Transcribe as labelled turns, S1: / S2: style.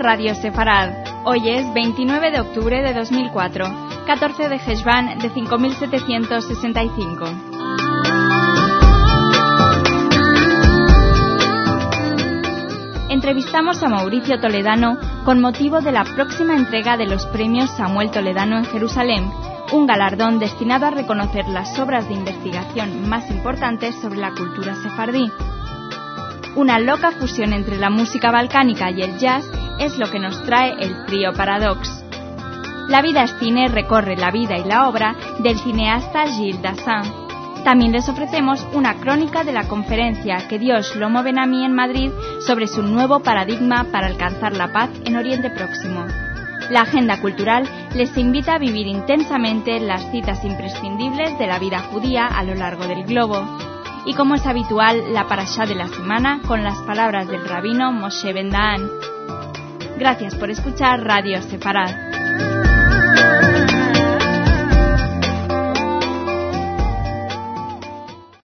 S1: Radio Sefarad. Hoy es 29 de octubre de 2004, 14 de Heshvan de 5765. Entrevistamos a Mauricio Toledano con motivo de la próxima entrega de los premios Samuel Toledano en Jerusalén, un galardón destinado a reconocer las obras de investigación más importantes sobre la cultura sefardí. Una loca fusión entre la música balcánica y el jazz es lo que nos trae el trío Paradox. La vida es cine recorre la vida y la obra del cineasta Gilles Dassin. También les ofrecemos una crónica de la conferencia Que Dios lo Ben Ami en Madrid sobre su nuevo paradigma para alcanzar la paz en Oriente Próximo. La agenda cultural les invita a vivir intensamente las citas imprescindibles de la vida judía a lo largo del globo. Y como es habitual, la parashá de la semana con las palabras del rabino Moshe Ben Daan. Gracias por escuchar Radio Sefarad.